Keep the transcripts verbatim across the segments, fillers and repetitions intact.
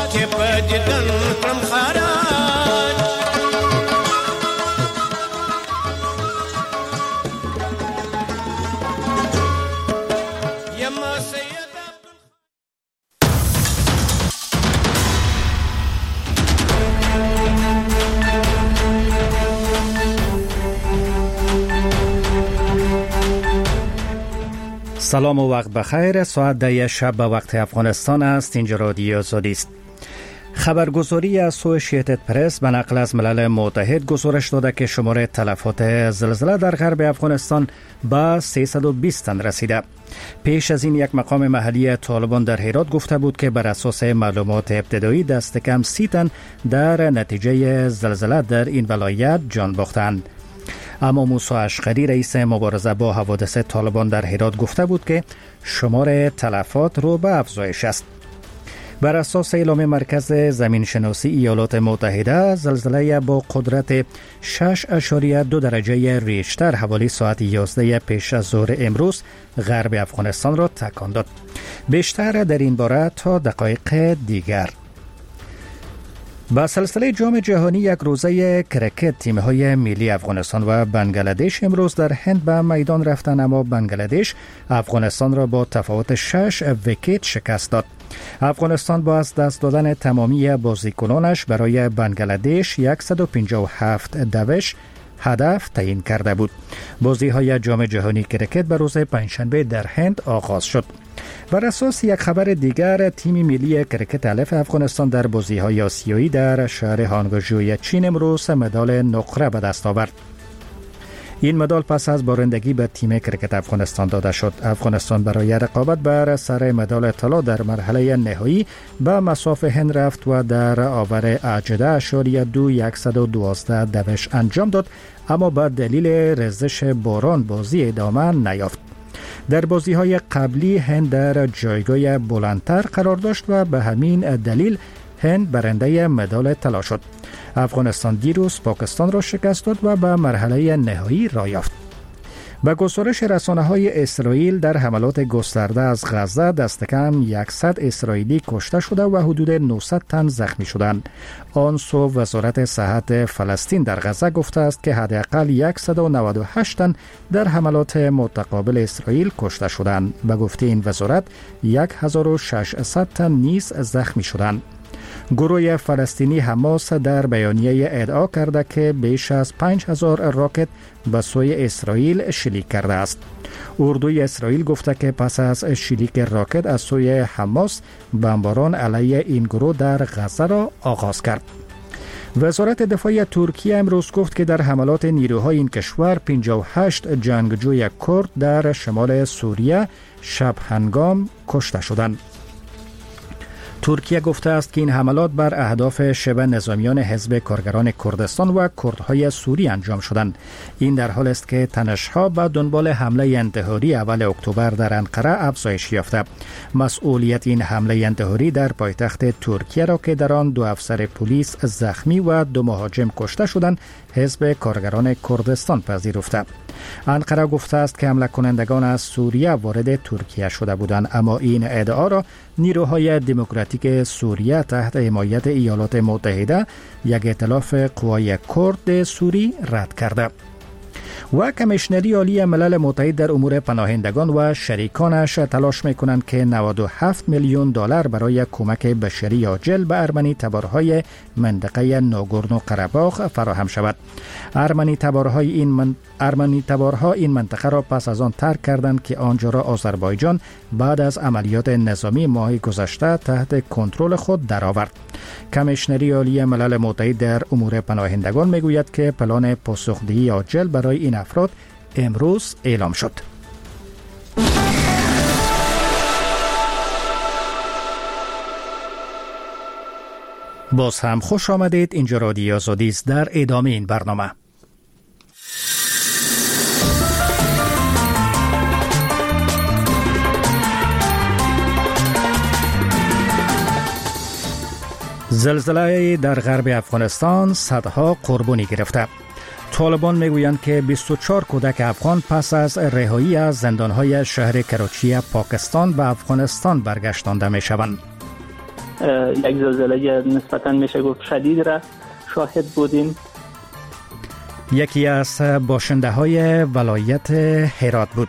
که پدیدن کم خارج یما سید سلام و وقت بخیر. ساعت ده شب به وقت افغانستان است. اینجا رادیو آزادی است. خبرگزاری از اسوشییتد پرس به نقل از ملل متحد گزارش داده که شمار تلفات زلزله در غرب افغانستان به سیصد و بیست تن رسیده. پیش از این یک مقام محلی طالبان در هرات گفته بود که بر اساس معلومات ابتدایی دست کم سی تن در نتیجه زلزله در این ولایت جان باختند. اما موسی اشقری رئیس مبارزه با حوادث طالبان در هرات گفته بود که شمار تلفات رو به افزایش است. بر اساس اعلام مرکز زمین شناسی ایالات متحده، زلزله با قدرت شش اشاریه دو درجه ریشتر حوالی ساعت یازده پیش از ظهر امروز غرب افغانستان را تکان داد. بیشتر در این باره تا دقایق دیگر. با سلسله جام جهانی یک روزه کرکت، تیم‌های ملی افغانستان و بنگلادش امروز در هند به میدان رفتند، اما بنگلادش افغانستان را با تفاوت شش ویکت شکست داد. افغانستان با از دست دادن تمامی بازیکنانش برای بنگلادش صد و پنجاه و هفت دوش هدف تعیین کرده بود. بازی‌های جام جهانی کرکت به روز پنجشنبه در هند آغاز شد. بر اساس یک خبر دیگر، تیم ملی کرکت الف افغانستان در بازی‌های آسیایی در شهر هانگژو چین امروز مدال نقره به دست آورد. این مدال پس از بارندگی به تیم کرکت افغانستان داده شد. افغانستان برای رقابت بر سر مدال طلا در مرحله نهایی به مصاف هند رفت و در آور هجده اشاریه دو صد و دوازده دوش انجام داد، اما به دلیل ریزش باران بازی ادامه نیافت. در بازی‌های قبلی هند در جایگاه بلندتر قرار داشت و به همین دلیل هند برنده مدال طلا شد. افغانستان دیروز پاکستان را شکست داد و به مرحله نهایی راه یافت. به گزارش رسانه‌های اسرائیل، در حملات گسترده از غزه دست کم صد اسرائیلی کشته شده و حدود نهصد تن زخمی شدند. آن سو وزارت صحت فلسطین در غزه گفته است که حداقل صد و نود و هشت تن در حملات متقابل اسرائیل کشته شدند. به گفته این وزارت هزار و ششصد تن نیز زخمی شدند. گروه فلسطینی حماس در بیانیه ادعا کرده که بیش از پنج هزار راکت به سوی اسرائیل شلیک کرده است. اردوی اسرائیل گفته که پس از شلیک راکت از سوی حماس، بمباران علیه این گروه در غزه را آغاز کرد. وزارت دفاع ترکیه امروز گفت که در حملات نیروهای این کشور پنجاه و هشت جنگجوی کرد در شمال سوریه شب هنگام کشته شدند. ترکیه گفته است که این حملات بر اهداف شبه نظامیان حزب کارگران کردستان و کردهای سوری انجام شدند. این در حال است که تنش‌ها به دنبال حمله انتحاری اول اکتبر در انقره افزایش یافته. مسئولیت این حمله انتحاری در پایتخت ترکیه را که در آن دو افسر پلیس زخمی و دو مهاجم کشته شدند، حزب کارگران کردستان پذیرفته. انقره گفته است که حمله کنندگان از سوریه وارد ترکیه شده بودند، اما این ادعا را نیروهای دموکراتیک سوریه تحت حمایت ایالات متحده، یک ائتلاف قوای کرد سوری، رد کرده. و کمیشنری عالی ملل متحد در امور پناهندگان و شریکانش تلاش می‌کنند که نود و هفت میلیون دلار برای کمک بشری عاجل به ارمنی تبارهای منطقه ناگورنو قره‌باغ فراهم شود. ارمنی تبارهای این من... ارمنی تبارها این منطقه را پس از آن ترک کردند که آنجا را آذربایجان بعد از عملیات نظامی ماه گذشته تحت کنترل خود درآورد. کمیشنری عالی ملل متحد در امور پناهندگان میگوید که پلان پاسخدهی عاجل برای این افراد امروز اعلام شد. باز هم خوش آمدید. اینجا رادیو آزادی است. در ادامه این برنامه زلزله در غرب افغانستان صدها قربانی گرفته. طالبان میگویند که بیست و چهار کودک افغان پس از رهایی از زندانهای شهر کراچی پاکستان به افغانستان برگشتانده میشوند. یک زلزله نسبتاً میشه گفت شدید را شاهد بودیم. یکی از باشنده های ولایت هرات بود.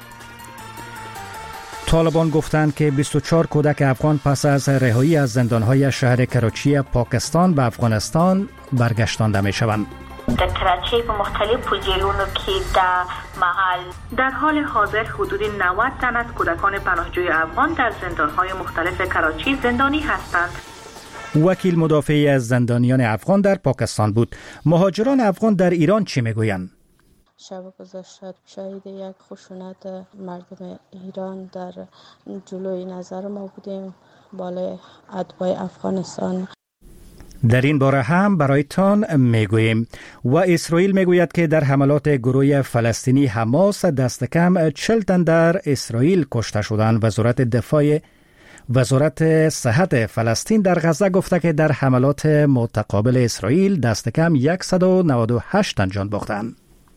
طالبان گفتند که بیست و چهار کودک افغان پس از رهایی از زندانهای شهر کراچی پاکستان به افغانستان برگشتانده می شوند. در کراچی به مختلف پوزیشن‌ها که در محل در حال حاضر حدود نود تن از کودکان پناهجوی افغان در زندانهای مختلف کراچی زندانی هستند. وکیل مدافعی از زندانیان افغان در پاکستان بود. مهاجران افغان در ایران چی میگویند؟ شب گذشته شاهد یک خشونت مردم ایران در جلوی نظر ما بودیم بالای ادوای افغانستان. در این باره هم برایتان میگوییم. و اسرائیل میگوید که در حملات گروه فلسطینی حماس دست کم چهل تن در اسرائیل کشته شدند. وزارت دفاع وزارت صحت فلسطین در غزه گفته که در حملات متقابل اسرائیل دست کم صد و نود و هشت تن جان باختند.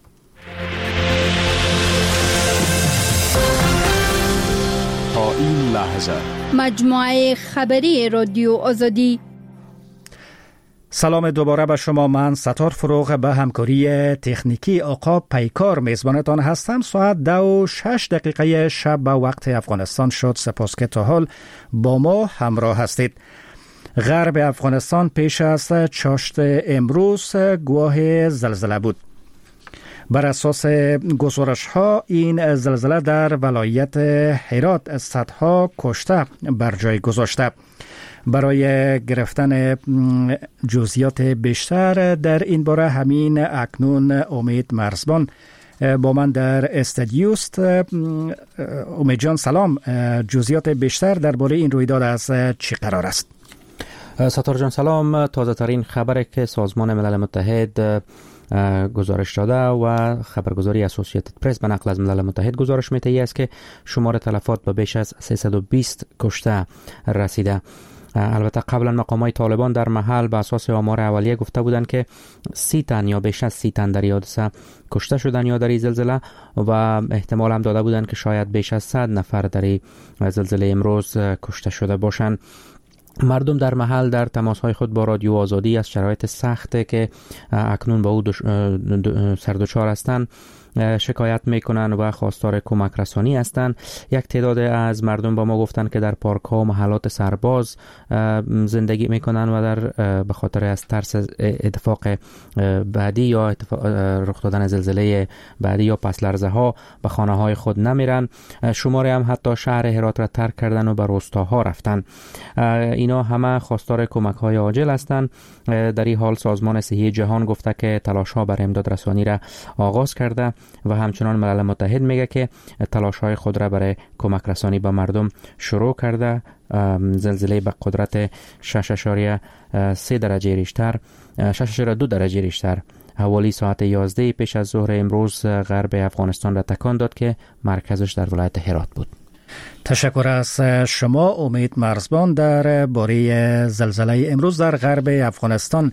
تا این لحظه مجموعه خبری رادیو آزادی. سلام دوباره به شما. من ستار فروغ به همکاری تکنیکی آقا پیکار میزبانتان هستم. ساعت دو و شش دقیقه شب به وقت افغانستان شد. سپاس که تا حال با ما همراه هستید. غرب افغانستان پیش از چاشت امروز گواه زلزله بود. بر اساس گزارش ها این زلزله در ولایت هرات صدها کشته بر جای گذاشته. برای گرفتن جزئیات بیشتر در این باره همین اکنون امید مرزبان با من در استودیوست. امید جان سلام. جزئیات بیشتر درباره این رویداد از چی قرار است؟ ستار جان سلام. تازه ترین خبری که سازمان ملل متحد گزارش داده و خبرگزاری اسوسییتد پرس به نقل از ملل متحد گزارش می‌دهد است که شمار تلفات به بیش از سیصد و بیست کشته رسیده. البته قبلا مقامات طالبان در محل به اساس آمار اولیه گفته بودند که سی تن یا بیش از سی تن در حادثه کشته شدن یا در این زلزله و احتمال هم داده بودند که شاید بیش از صد نفر در این زلزله امروز کشته شده باشند. مردم در محل در تماس‌های خود با رادیو آزادی از شرایط سخته که اکنون با او سردچار هستند شکایت میکنن و خواستار کمک رسانی هستند. یک تعداد از مردم با ما گفتند که در پارک ها و محلات سرباز زندگی میکنن و در به خاطر از ترس اتفاق بعدی یا اتفاق رخ دادن زلزله بعدی یا پس لرزه ها به خانه های خود نمیرن. شماری هم حتی شهر هرات را ترک کردن و به روستاها رفتن. اینا همه خواستار کمک های عاجل هستند. در این حال سازمان صحی جهان گفته که تلاش ها برای امداد رسانی را آغاز کرده و همچنان ملل متحد میگه که تلاش های خود را برای کمک رسانی به مردم شروع کرده. زلزله به قدرت شش اشاریه سه درجه ریشتر شش اشاریه دو درجه ریشتر حوالی ساعت یازده پیش از ظهر امروز غرب افغانستان را تکان داد که مرکزش در ولایت هرات بود. تشکر از شما امید مرزبان. در باره زلزله امروز در غرب افغانستان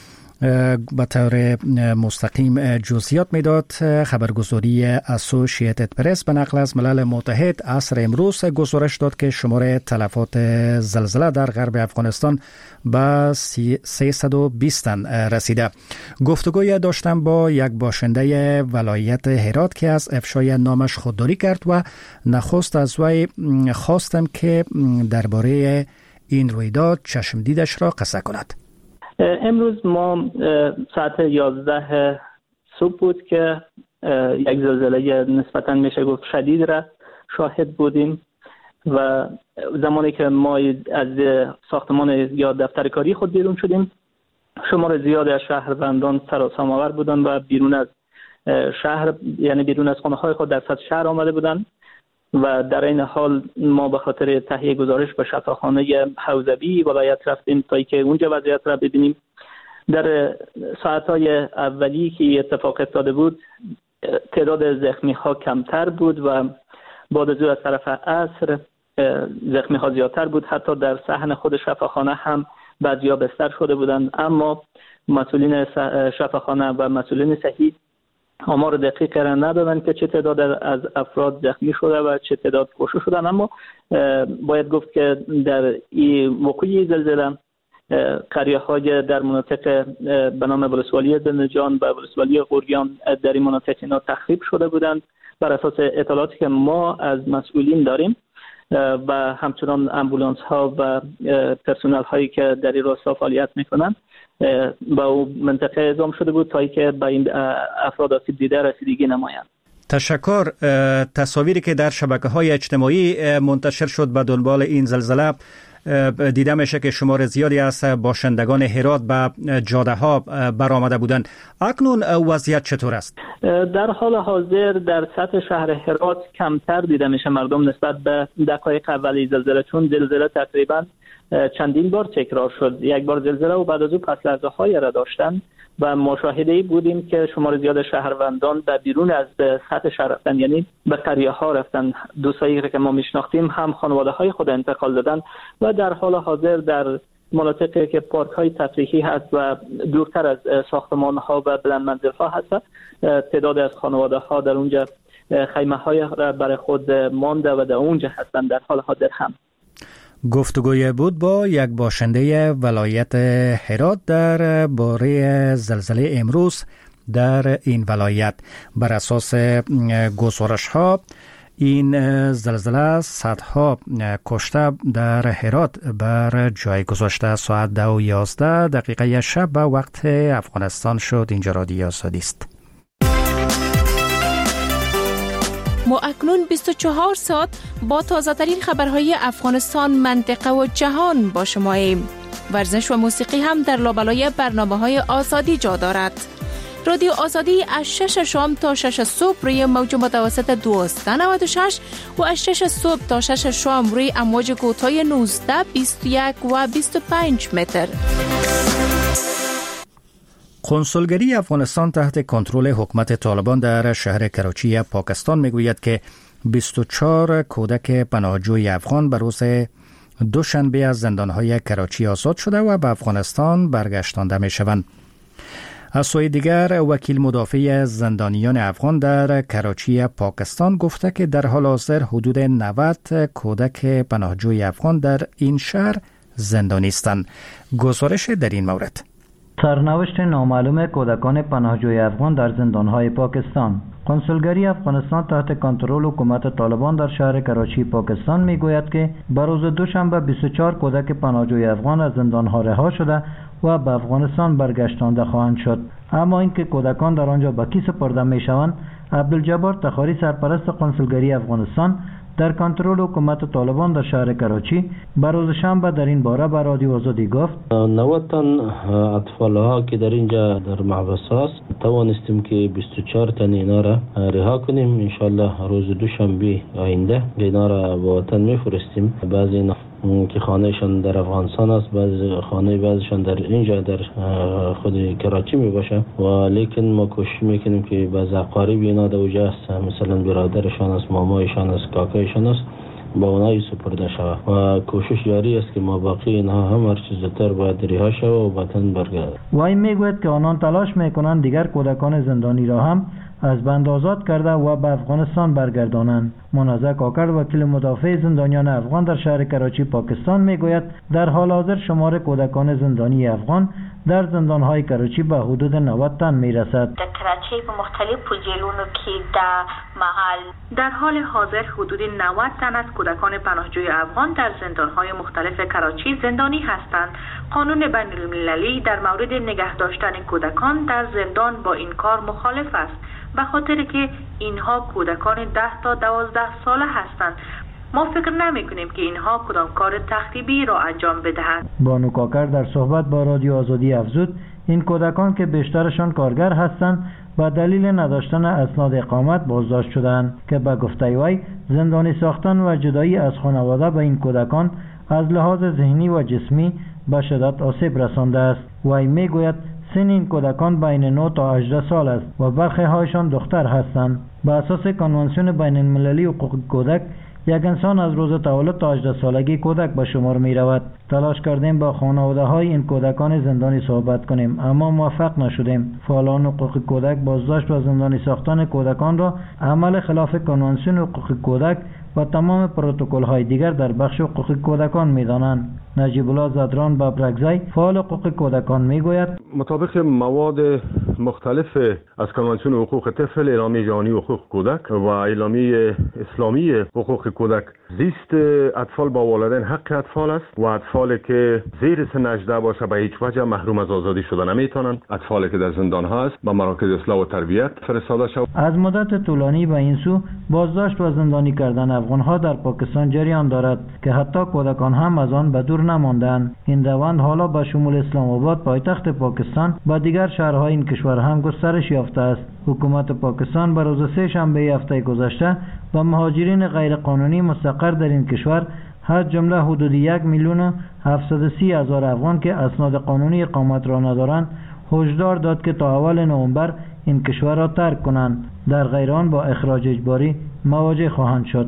به طور مستقیم جزئیات میداد. خبرگزاری اسوسییتد پرس به نقل از ملل متحد عصر امروز گزارش داد که شمار تلفات زلزله در غرب افغانستان به سیصد و بیست تن رسیده. گفتگوی داشتم با یک باشنده ولایت هرات که از افشای نامش خودداری کرد و نخست از وی خواستم که درباره این رویداد چشم دیدش را قصه کند. امروز ما ساعت یازده صبح بود که یک زلزله نسبتاً میشه گفت شدید را شاهد بودیم و زمانی که ما از ساختمان یا دفتر کاری خود بیرون شدیم شمار زیادی از شهروندان سراسام‌آور بودند و بیرون از شهر یعنی بیرون از خانه های خود در سطح شهر آمده بودند و در این حال ما به خاطر تهیه گزارش به شفاخانه حوزوی ولایت رفتیم تا که اونجا وضعیت را ببینیم. در ساعت‌های اولی که اتفاق افتاده بود تعداد زخمی ها کمتر بود و بعد از از طرف عصر زخمی ها زیادتر بود. حتی در صحن خود شفاخانه هم بعضیا بستر شده بودند، اما مسئولین شفاخانه و مسئولین صحی آمار دقیق را ندادن که چه تعداد از افراد زخمی شده و چه تعداد کشته شدن. اما باید گفت که در این وقوع زلزله قریه های در مناطق به نام ولسوالی زندجان و ولسوالی غوریان در این مناطق اینا تخریب شده بودند. بر اساس اطلاعاتی که ما از مسئولین داریم و همچنان امبولانس ها و پرسنل هایی که در این راستا فعالیت میکنند با اون منطقه اعزام شده بود تا اینکه به این افراد آسیب دیده رسیدگی نمایند. تشکر. تصاویری که در شبکه‌های اجتماعی منتشر شد به دنبال این زلزله دیده میشه که شمار زیادی از باشندگان هرات به جاده ها برآمده بودند. اکنون وضعیت چطور است؟ در حال حاضر در سطح شهر هرات کمتر دیده میشه مردم نسبت به دقایق اولی زلزله، چون زلزله تقریبا چندین بار تکرار شد. یک بار زلزله و بعد از او پس لرزه های را داشتن و مشاهده بودیم که شمار زیاد شهروندان به بیرون از سطح شهر رفتن، یعنی به قریه ها رفتن. دوستایی که ما میشناختیم هم خانواده های خود انتقال دادن و در حال حاضر در مناطقی که پارک های تفریحی هست و دورتر از ساختمان ها و بلند منزل ها هست، تعداد از خانواده ها در اونجا خیمه های برای خود مانده و در اونجا هستند در حال حاضر هم. گفتگوی بود با یک باشنده ولایت هرات در باره زلزله امروز در این ولایت. بر اساس گزارش ها این زلزله صدها کشته در هرات بر جای گذاشته. ساعت دو و یازده دقیقه شب به وقت افغانستان شد. اینجا رادیو آزادی است. ما اکنون بیست و چهار ساعت با تازه ترین خبرهای افغانستان، منطقه و جهان با شماییم. ورزش و موسیقی هم در لابلای برنامه های آزادی جا دارد. رادیو آزادی از شش شام تا شش صبح روی موج متوسط دویست و نود و شش و از شش صبح تا شش شام روی امواج کوتاه نوزده، بیست و یک و بیست و پنج متر. کنسولگری افغانستان تحت کنترل حکومت طالبان در شهر کراچی پاکستان میگوید که بیست و چهار کودک پناهجوی افغان به روز دوشنبه از زندانهای کراچی آزاد شده و به افغانستان برگشتانده می شوند. از سوی دیگر وکیل مدافع زندانیان افغان در کراچی پاکستان گفته که در حال حاضر حدود نود کودک پناهجوی افغان در این شهر زندانی هستند. گزارش در این مورد. سرنوشت نامعلوم کودکان پناهجوی افغان در زندانهای پاکستان. کنسولگری افغانستان تحت کنترل حکومت طالبان در شهر کراچی پاکستان میگوید که به روز دوشنبه بیست و چهار کودک پناهجوی افغان از زندانها رها شده و به افغانستان برگشتانده خواهند شد. اما اینکه کودکان در آنجا به کی سپرده میشوند، عبدالجبار تخاری سرپرست کنسولگری افغانستان در کنترل حکومت طالبان در شهر کراچی به روز شنبه در این باره به رادیو آزادی گفت نود تن اطفال ها که در اینجا در محبس هست توانستیم که بیست و چهار تن اینا را رها کنیم. انشالله روز دوشنبه آینده اینا را به وطن میفرستیم. بعضی اینا که خانهشان در افغانستان است، بعضی خانه بعضیشان در اینجا در خود کراچی می باشه و لیکن ما کوشش میکنیم که بعض اقارب اینا در اونجا است، مثلا برادرشان است، مامایشان است، کاکایشان است، با اونایی سپرده شود و کوشش جاری است که ما باقی اینها هم هر چیز زودتر باید رها شود و وطن برگردند. و این میگوید که آنان تلاش میکنند دیگر کودکان زندانی را هم از بند آزاد کرده و به افغانستان برگردانند. منازع کاکر وکیل مدافع زندانیان افغان در شهر کراچی پاکستان میگوید در حال حاضر شمار کودکان زندانی افغان در زندانهای کراچی به حدود نود تن میرسد. در کراچی به مختلف پوزیلون که در محل در حال حاضر حدود نود تن از کودکان پناهجوی افغان در زندانهای مختلف کراچی زندانی هستند. قانون بین المللی در مورد نگه داشتن کودکان در زندان با این کار مخالف است، به خاطر که اینها کودکان ده تا دوازده ساله هستند. ما فکر نمی کنیم که اینها کدام کار تخریبی را انجام بدهند. بانو کاکر در صحبت با رادیو آزادی افزود این کودکان که بیشترشان کارگر هستند به دلیل نداشتن اسناد اقامت بازداشت شدند که به گفته وی زندانی ساختن و جدایی از خانواده به این کودکان از لحاظ ذهنی و جسمی به شدت آسیب رسانده است. وی میگوید سن این کودکان بین نه تا هجده سال است و برخی هایشان دختر هستند. به اساس کنوانسیون بین المللی حقوق کودک یک انسان از روز تولد تا هجده سالگی کودک به شمار می رود. تلاش کردیم با خانواده های این کودکان زندانی صحبت کنیم اما موفق نشدیم. فعالان حقوق کودک بازداشت و زندانی ساختن کودکان را عمل خلاف کنوانسیون حقوق کودک و تمام پروتکل های دیگر در بخش حقوق کودکان می دانند. نجیب الله زدران ببرگزی فعال حقوق کودکان میگوید مطابق مواد مختلف از کنوانسیون حقوق طفل، اعلامیه جهانی حقوق کودک و اعلامیه اسلامی حقوق کودک، زیست اطفال با والدین حق اطفال است و اطفالی که زیر سن هجده باشه به هیچ وجه محروم از آزادی شده نمیتونن. اطفالی که در زندان هست به مراکز اصلاح و تربیت فرستاده شود. از مدت طولانی به این سو بازداشت و زندانی کردن افغان ها در پاکستان جریان دارد که حتی کودکان هم از آن به دور نماندند. این روند حالا به شمول اسلام آباد پایتخت پاکستان و دیگر شهرهای این کشور هم گسترش یافته است. حکومت پاکستان به روز سه شنبه هفته گذشته به مهاجرین غیرقانونی مستقر در این کشور از جمله حدود یک میلیون و هفتصد و سی هزار افغان که اسناد قانونی اقامت را ندارند هشدار داد که تا اول نوامبر این کشور را ترک کنند، در غیر آن با اخراج اجباری مواجه خواهند شد.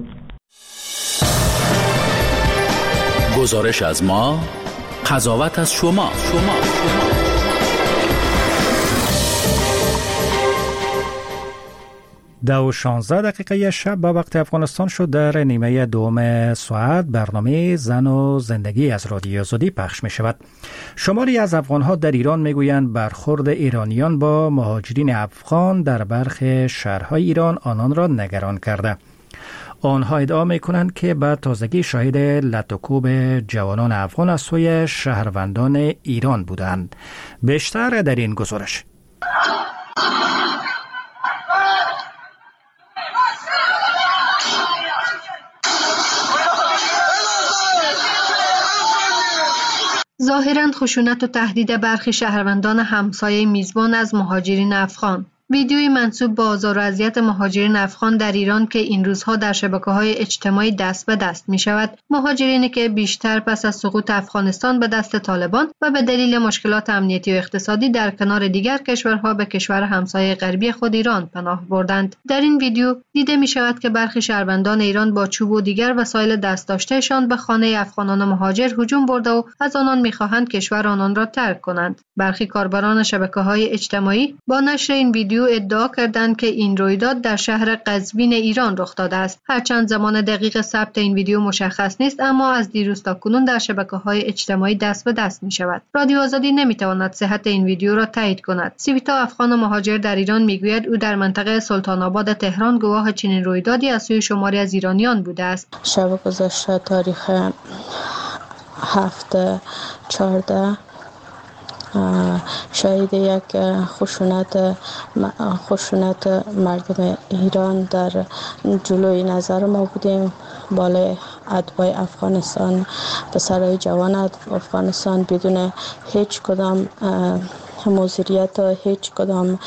گزارش از ما، قضاوت از شما. شما. شما. ده و شانزده دقیقه شب به وقت افغانستان شد. در نیمه دوم ساعت برنامه زن و زندگی از رادیو آزادی پخش می شود. شماری از افغانها در ایران می گویند برخورد ایرانیان با مهاجرین افغان در برخی شهرهای ایران آنان را نگران کرده. آنها ادعا می کنند که به تازگی شاهد لطوکوب جوانان افغان از سوی شهروندان ایران بودند. بیشتر در این گزارش. ظاهراً خشونت و تهدید برخی شهروندان همسایه میزبان از مهاجرین افغان. ویدیوی منسوب به آزار و اذیت مهاجرین افغان در ایران که این روزها در شبکه‌های اجتماعی دست به دست می شود. مهاجرینی که بیشتر پس از سقوط افغانستان به دست طالبان و به دلیل مشکلات امنیتی و اقتصادی در کنار دیگر کشورها به کشور همسایه غربی خود ایران پناه بردند. در این ویدیو دیده می شود که برخی شهروندان ایران با چوب و دیگر وسایل دست داشتهشان به خانه افغانان مهاجر هجوم برده و از آنان می خواهند کشور آنان را ترک کنند. برخی کاربران شبکه‌های اجتماعی با نشر این ویدیو ادعا کردند که این رویداد در شهر قزوین ایران رخ داده است. هرچند زمان دقیق ثبت این ویدیو مشخص نیست، اما از دیروز تا کنون در شبکه‌های اجتماعی دست به دست می‌شود. رادیو آزادی نمی‌تواند صحت این ویدیو را تایید کند. سیویتا افغان مهاجر در ایران می‌گوید او در منطقه سلطان آباد تهران گواه چنین رویدادی از سوی شماری از ایرانیان بوده است. شب گذشته تاریخ هفت چهارده شاهد یک خشونت خشونت مردم ایران در جلوی نظر ما بودیم. بالای ادبای افغانستان، پسرای جوان افغانستان بدون هیچ کدام مزریت و هیچ کدام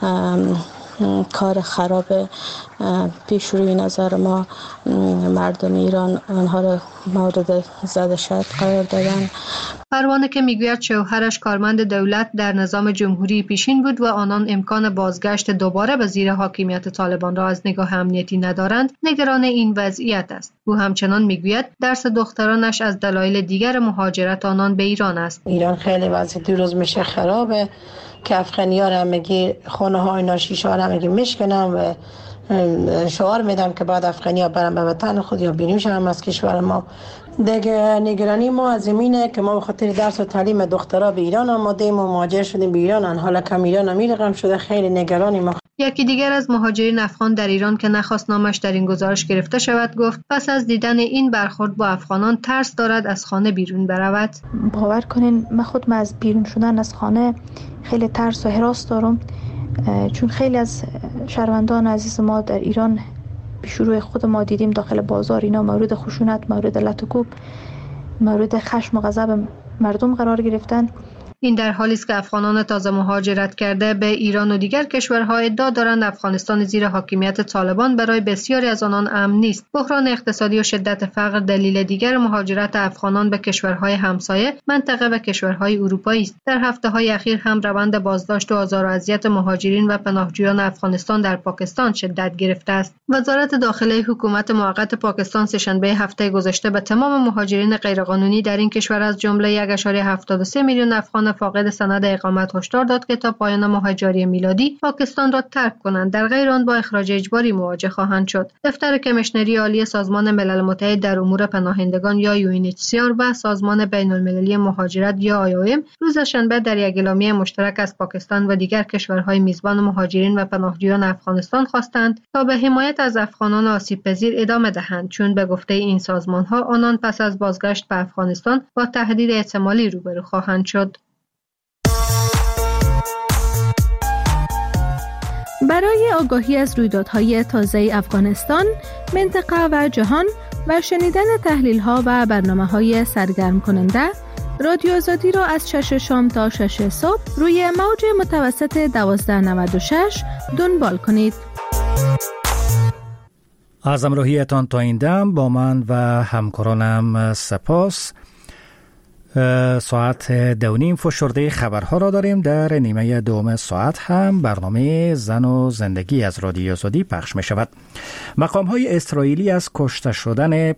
کار خراب پیش روی نظر ما مردم ایران آنها را مورد زد شد قرار دادن. پروانه که میگوید شوهرش کارمند دولت در نظام جمهوری پیشین بود و آنان امکان بازگشت دوباره به زیر حاکمیت طالبان را از نگاه امنیتی ندارند، نگران این وضعیت است. او همچنان میگوید درس دخترانش از دلایل دیگر مهاجرت آنان به ایران است. ایران خیلی وضع دو روز میشه خرابه که افغانی‌ها را میگی خونه های ناشیشه را میگی میشکنن و شعار میدن که بعد افغانی‌ها برن به وطن خود یا بینوشن هم از کشور ما. دیگه نگرانی ما از اینه که ما به خاطر درس و تعلیم دخترها به ایران آمدیم و مهاجر شدیم به ایران، حالا کم ایران امیر رقم شده. خیلی نگرانی ما. یکی دیگر از مهاجرین افغان در ایران که نخواست نامش در این گزارش گرفته شود گفت پس از دیدن این برخورد با افغانان ترس دارد از خانه بیرون برود. باور کنین من خودم از بیرون شدن از خانه خیلی ترس و هراس دارم، چون خیلی از شهروندان عزیز ما در ایران به شروع خود ما دیدیم داخل بازار اینا مورد خشونت، مورد لطوکوب، مورد خشم و غضب مردم قرار گرفتن. این در حالی است که افغانان تازه مهاجرت کرده به ایران و دیگر کشورها ادعا دارند افغانستان زیر حاکمیت طالبان برای بسیاری از آنان امن نیست. بحران اقتصادی و شدت فقر دلیل دیگر مهاجرت افغانان به کشورهای همسایه، منطقه و کشورهای اروپایی است. در هفته‌های اخیر هم روند بازداشت و آزار و اذیت مهاجرین و پناهجویان افغانستان در پاکستان شدت گرفته است. وزارت داخله حکومت موقت پاکستان سه‌شنبه هفته گذشته به تمام مهاجرین غیرقانونی در این کشور از جمله یک ممیز هفتاد و سه میلیون افغان افغانان فاقد سند اقامت هشدار داد که تا پایان ماه جاری میلادی پاکستان را ترک کنند، در غیر آن با اخراج اجباری مواجه خواهند شد. دفتر کمیشنری عالی سازمان ملل متحد در امور پناهندگان یا یو ان اچ سی آر و سازمان بین المللی مهاجرت یا آی او ام روز شنبه در یک اعلامیه مشترک از پاکستان و دیگر کشورهای میزبان مهاجرین و پناهجویان افغانستان خواستند تا به حمایت از افغانان آسیب پذیر ادامه دهند، چون به گفته این سازمان‌ها آنان پس از بازگشت به افغانستان با تهدید احتمالی روبرو خواهند شد. برای آگاهی از رویدادهای تازه افغانستان، منطقه و جهان و شنیدن تحلیل‌ها و برنامه‌های سرگرم کننده، رادیو آزادی را از شش شام تا شش صبح روی موج متوسط دوازده نود و شش دنبال کنید. از همراهیتان تا این دم با من و همکارانم سپاس. ساعت دو نیم فشرده خبرها را داریم. در نیمه دوم ساعت هم برنامه زن و زندگی از رادیو آزادی پخش می شود. مقام های اسرائیلی از کشته شدن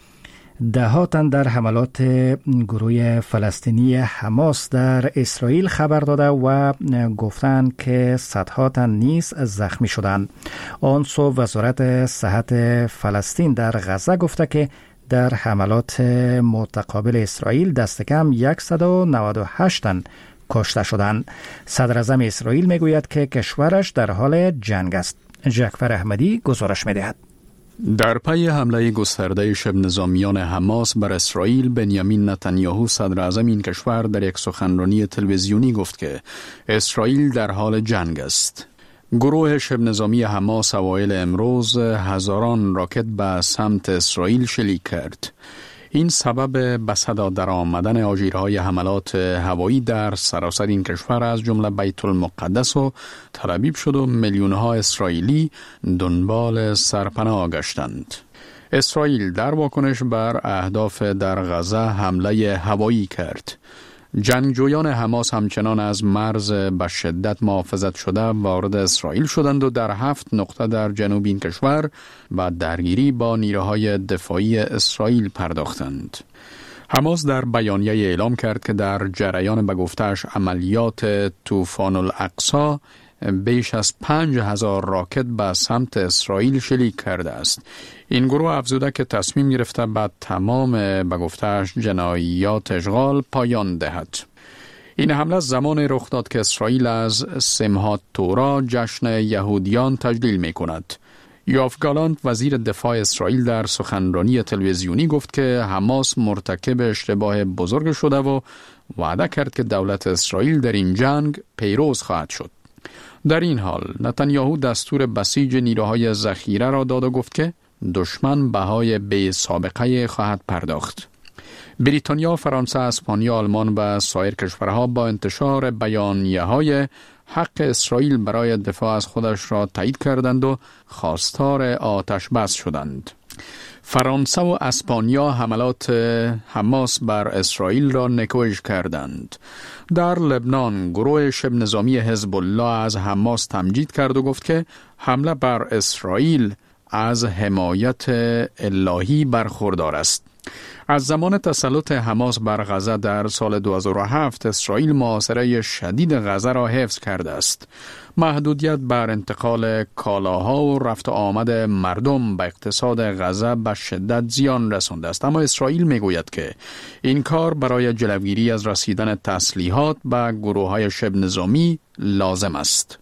دهها تن در حملات گروه فلسطینی حماس در اسرائیل خبر داده و گفتند که صدها تن نیز زخمی شدند. آن صبح وزارت صحت فلسطین در غزه گفته که در حملات متقابل اسرائیل دست کم صد و نود و هشت تن کشته شدند. صدر اعظم اسرائیل میگوید که کشورش در حال جنگ است. جعفر احمدی گزارش میدهد. در پی حمله گسترده شبه نظامیان حماس بر اسرائیل، بنیامین نتانیاهو صدر اعظم این کشور در یک سخنرانی تلویزیونی گفت که اسرائیل در حال جنگ است. گروه شبه نظامی حماس اوایل امروز هزاران راکت به سمت اسرائیل شلیک کرد. این سبب به صدا در آمدن آژیرهای حملات هوایی در سراسر این کشور از جمله بیت المقدس و تل‌آبیب شد و میلیون‌ها اسرائیلی دنبال سرپناه گشتند. اسرائیل در واکنش بر اهداف در غزه حمله هوایی کرد. جنگجویان حماس همچنان از مرز به شدت محافظت شده وارد اسرائیل شدند و در هفت نقطه در جنوب این کشور به درگیری با نیروهای دفاعی اسرائیل پرداختند. حماس در بیانیه اعلام کرد که در جریان به گفته‌اش عملیات طوفان الاقصی بیش از پنج هزار راکت به سمت اسرائیل شلیک کرده است. این گروه افزوده که تصمیم گرفته به تمام به گفته‌اش جنایات اشغال پایان دهد. این حمله زمان رخ داد که اسرائیل از سمحات تورا جشن یهودیان تجلیل می کند. یوآف گالانت وزیر دفاع اسرائیل در سخنرانی تلویزیونی گفت که حماس مرتکب اشتباه بزرگ شده و وعده کرد که دولت اسرائیل در این جنگ پیروز خواهد شد. در این حال نتانیاهو دستور بسیج نیروهای ذخیره را داد و گفت که دشمن بهای بی سابقه خواهد پرداخت. بریتانیا، فرانسه، اسپانیا، آلمان و سایر کشورها با انتشار بیانیه‌های حق اسرائیل برای دفاع از خودش را تایید کردند و خواستار آتش بس شدند. فرانسه و اسپانیا حملات حماس بر اسرائیل را نکوژ کردند. در لبنان گروه شبه نظامی حزب الله از حماس تمجید کرد و گفت که حمله بر اسرائیل از حمایت الهی برخوردار است. از زمان تسلط حماس بر غزه در سال دو هزار و هفت اسرائیل محاصره شدید غزه را حفظ کرده است. محدودیت بر انتقال کالاها و رفت آمد مردم به اقتصاد غزه به شدت زیان رسانده است، اما اسرائیل میگوید که این کار برای جلوگیری از رسیدن تسلیحات به گروه‌های شبه نظامی لازم است.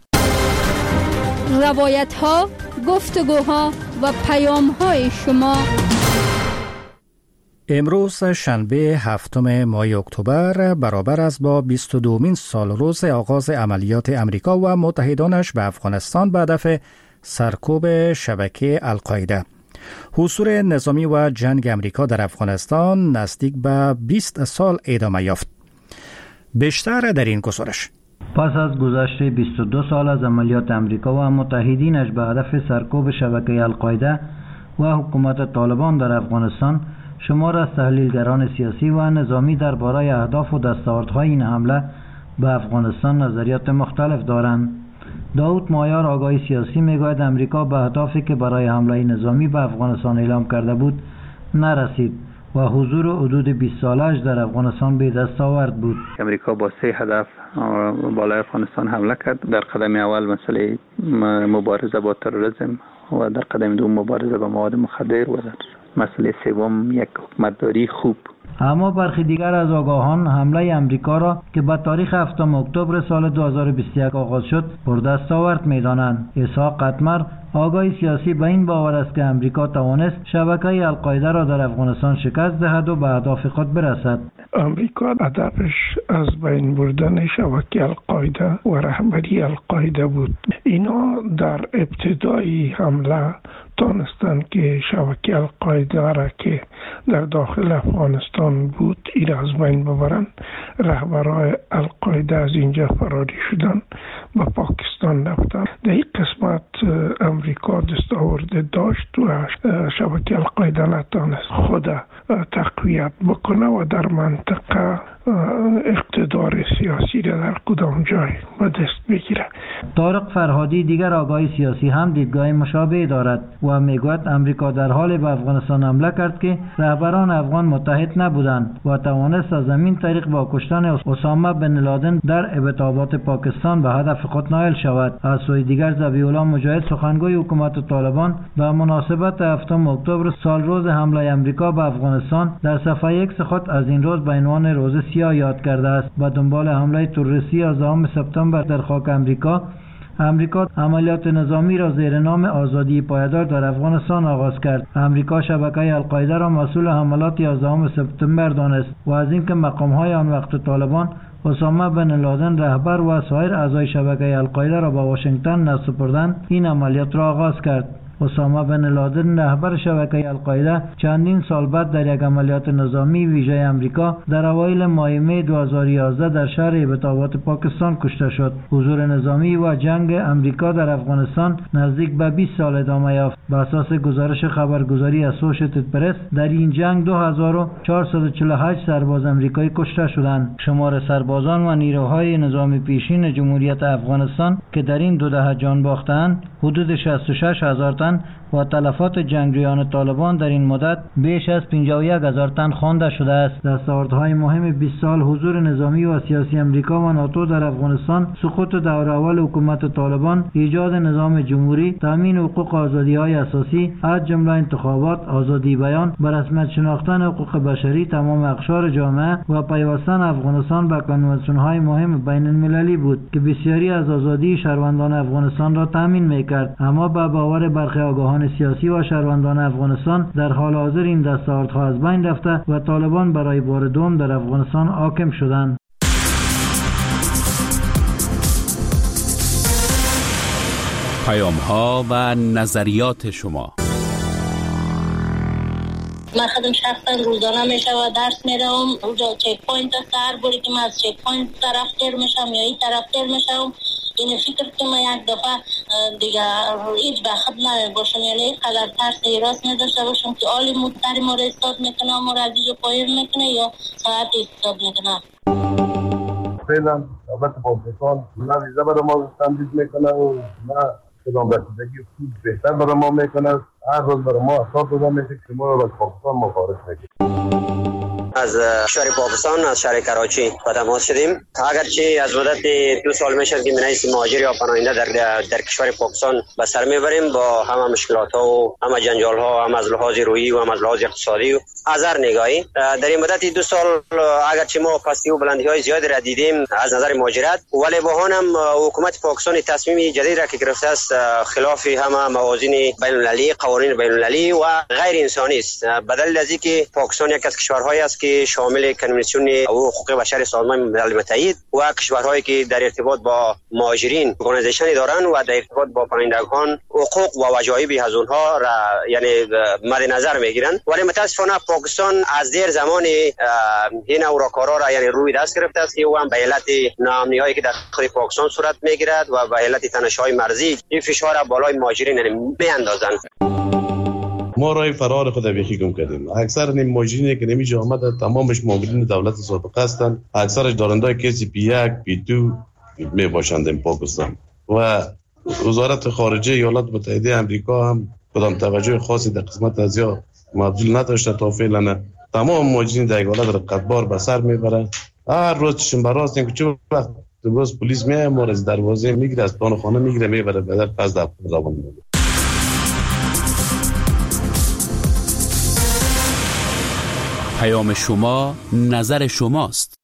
روایت ها، گفتگوها و پیام های شما. امروز شنبه هفتم ماه اکتبر برابر است با بیست و دومین سال روز آغاز عملیات امریکا و متحدانش به افغانستان به هدف سرکوب شبکه القاعده. حضور نظامی و جنگ امریکا در افغانستان نزدیک به بیست سال ادامه یافت. بیشتر در این گزارش. پس از گذشت بیست و دو سال از عملیات امریکا و متحدینش به هدف سرکوب شبکه القاعده و حکومت طالبان در افغانستان، شمار از تحلیلگران سیاسی و نظامی درباره اهداف و دستاوردهای این حمله به افغانستان نظریات مختلف دارند. داود مایار، آگاهی سیاسی، میگوید امریکا به اهدافی که برای حمله نظامی به افغانستان اعلام کرده بود نرسید و حضور حدود بیست سالش در افغانستان به دست آورد بود. امریکا با سه هدف بالای افغانستان حمله کرد. در قدم اول مسئله مبارزه با تروریسم و در قدم دوم مبارزه با مواد مخدر و در مسئله سوم یک حکومتداری خوب. اما برخی دیگر از آگاهان حمله امریکا را که به تاریخ هفتم اکتبر سال دو هزار و بیست و یک آغاز شد پردست آورد می‌دانند. اسحاق قطمر آگاهی سیاسی به این باور است که امریکا توانست شبکه القاعده را در افغانستان شکست دهد و به اهداف خود برسد. امریکا هدفش از بین بردن شبکه القاعده و رهبری القاعده بود. اینا در ابتدای حمله دانستند که شبکه القاعده را که در داخل افغانستان بود این از بین ببرند. رهبرای القاعده از اینجا فراری شدند و پاکستان رفتند. در این قسمت امریکا دستاورد داشت و شبکه القاعده نتانست خود تقویت بکنه و در منطقه اقتدار سیاسی را در کدام جای به دست بگیره. طارق فرهادی دیگر آگاهی سیاسی هم دیدگاه مشابه دارد و میگوید امریکا در حال به افغانستان حمله کرد که رهبران افغان متحد نبودند و توانست از همین طریق با کشتن اسامه بن لادن در ابتابات پاکستان به هدف خود نائل شود. از سوی دیگر ذبیح الله مجاهد سخنگوی حکومت طالبان به مناسبت هفتم اکتبر سال روز حمله امریکا به افغانستان در صفحه ایکس خود از این روز به عنوان روز سیاه یاد کرده است. به دنبال حمله تروریستی یازدهم سپتامبر در خاک امریکا، امریکا عملیات نظامی را زیر نام آزادی پایدار در افغانستان آغاز کرد. امریکا شبکه القاعده را مسئول حملات یازدهم سپتامبر دانست و از اینکه مقام‌های آن وقت طالبان اسامه بن لادن رهبر و سایر اعضای شبکه القاعده را به واشنگتن نسپردند، این عملیات را آغاز کرد. اسامه بن لادن رهبر شبکه القاعده چندین سال بعد در یک عملیات نظامی ویژه امریکا در اوایل ماه می دو هزار و یازده در شهر ابتابات پاکستان کشته شد. حضور نظامی و جنگ امریکا در افغانستان نزدیک به بیست سال ادامه یافت. بر اساس گزارش خبرگزاری اسوسییتد پرس در این جنگ دو هزار و چهارصد و چهل و هشت سرباز امریکایی کشته شدند. شمار سربازان و نیروهای نظامی پیشین جمهوریت افغانستان که در این دو دهه جان باختند حدود شصت و شش هزار تن و تلفات جنگجویان طالبان در این مدت بیش از پنجاه و یک هزار تن خوانده شده است. دستاوردهای مهم بیست سال حضور نظامی و سیاسی امریکا و ناتو در افغانستان، سقوط دور اول حکومت طالبان، ایجاد نظام جمهوری، تامین حقوق آزادی‌های اساسی از جمله انتخابات، آزادی بیان، به رسمیت شناختن حقوق بشری تمام اقشار جامعه و پیوستن افغانستان به کنوانسیون‌های مهم بین المللی بود که بسیاری از آزادی شهروندان افغانستان را تامین می‌کرد. اما به باور برخی آگاهان سیاسی و شهروندان افغانستان در حال حاضر این دستاوردها از بین رفته و طالبان برای بار دوم در افغانستان حاکم شدند. پیام ها و نظریات شما. من خودم شخصا روزانه میشه و درس میرم. اونجا چک پوینت است، هر باری که من از چک پوینت طرف تیر میشم یا این طرف تیر میشم، این فکر که من یک دفعه دیگه هیچ به خود نباشم، یعنی یک قدر ترس ایراس نداشته باشم که آلی مدتری ما را استاد میکنه، ما را از اینجا پایر میکنه یا ساعت استاد میکنه. فعلا دولت پاکستان نه ویزا برای ما تمدید میکنه و نه کدام رسیدگی خوب بهتر برای ما میکنه. هر روز برای ما اصاب داده میشه که ما را از پاکستان مخارج میکنه. از شهر پاکستان، از شهر کراچی با تماس شدیم. اگرچه از مدت دو سال میشه که منیس مهاجر یا پناهنده در در کشور پاکستان به سر میبریم با همه مشکلات ها و همه جنجال ها، هم از لحاظ روحی و هم از لحاظ اقتصادی و از هر نگاهی. در این مدت دو سال اگرچه ما پستی و بلندی های زیادی را دیدیم از نظر مهاجرت، ولی با هم حکومت پاکستان تصمیم جدید را که گرفته است خلاف همه موازین بین المللی، قوانین بین المللی و غیر انسانی است. به دلیل از اینکه پاکستان یک از کشورهایی است که شامل کنوانسیون حقوق بشر سازمان ملل متحد و کشورهایی که در ارتباط با مهاجرین ارگانیزیشنی دارند و در ارتباط با پناهندگان حقوق و وجایب از اونها را یعنی مد نظر میگیرند، ولی متاسفانه پاکستان از دیر زمان این اوراکارا را یعنی روی دست گرفته است که او هم به علت ناامنی‌هایی که در داخل پاکستان صورت میگیرد و به علت تنش‌های مرزی این فشار بالای مهاجرین میاندازند. ما رای فرار خود بیخی گم کردیم. اکثر نیم مهاجرینی که نمی آمد تمامش مامورین دولت سابقه هستند، اکثرش دارنده کسی پی یک پی دو می باشند این پاکستان و وزارت خارجه ایالات متحده آمریکا هم کدام توجه خاصی در قسمت ازیا مبذول نداشته تا فعلا تمام مهاجرین در حالت رقتبار به سر میبره. هر روز چشم براست که چه وقت روز پلیس میاد ما از دروازه میگیره، از پان خانه میگیره میبره به در پس در زبان میده. پیام شما نظر شماست.